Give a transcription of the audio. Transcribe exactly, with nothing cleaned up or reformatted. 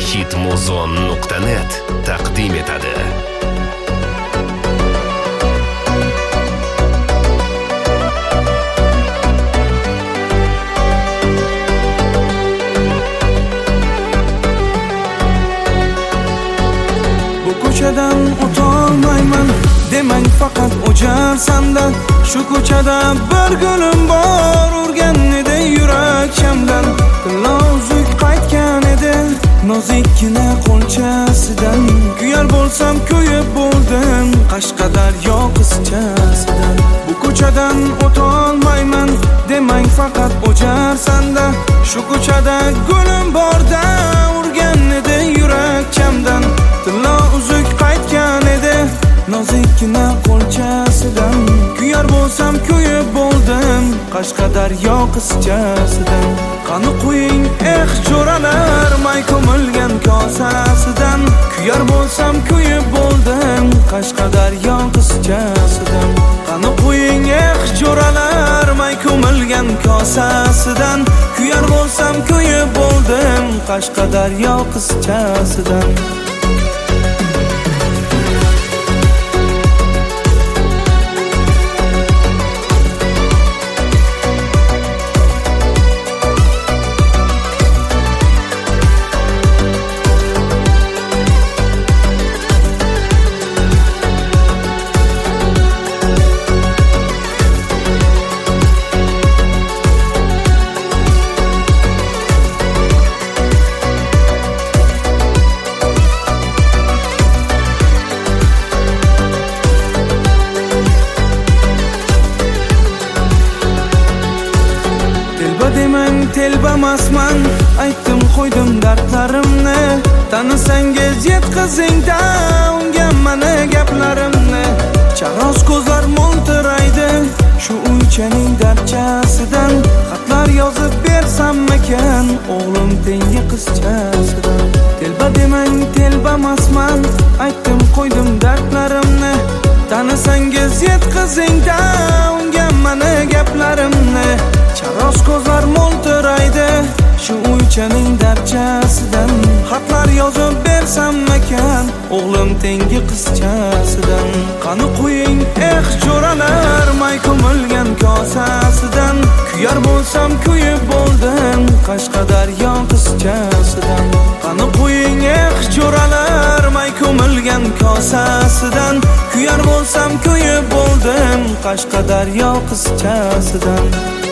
hitmuzon nuqta net taqdim etadi. Ko'chadan o'tolmayman demang faqat o'jarsanda. Shu ko'chada bir gulim bor urgan edi yurak shamdan. Tilla uzuk qaytgan edi nozikkina qo'lchasidan. Kuyar bo'lsam kuyib bo'ldim Qashqadaryo qizchasidan. Bu ko'chadan o'tolmayman demang faqat o'jarsanda. Shu ko'chada gulim borda urgan edi yurak shamdan. Tilla uzuk qaytgan edi nozikkina qo'lchasidan. Kuyar bo'lsam kuyib bo'ldim Qashqadaryo qizchasidan. Qani qo'ying eh jo'ralar may ko'milgan kosasidan. Kuyar bo'lsam kuyib bo'ldim Qashqadaryo qizchasidan. Qani qo'ying eh jo'ralar may ko'milgan kosasidan. Kuyar bo'lsam kuyib bo'ldim Qashqadaryo qizchasidan. Demang telbamasman, aytdim qo'ydim dardlarimni. Tanisangiz yetkazing-da unga mana gaplarimni. Charos ko'zlar mo'ltiraydi shu uychaning darchasidan. Xatlar yozib bersammikan o'g'lim tengi qizchasidan. Telba demang telbamasman, aytdim qo'ydim dardlarimni. Tanisangiz yetkazing-da unga mana gaplarimni. Charos ko'zlar mo'ltiraydi shu uychaning darchasidan. Xatlar yozib bersammikan o'g'lim tengi qizchasidan. Qani qo'ying eh jo'ralar may ko'milgan kosasidan. Kuyar bo'lsam kuyib bo'ldim Qashqadaryo qizchasidan. Qani qo'ying eh jo'ralar may ko'milgan kosasidan. Kuyar bo'lsam kuyib bo'ldim Qashqadaryo qizchasidan.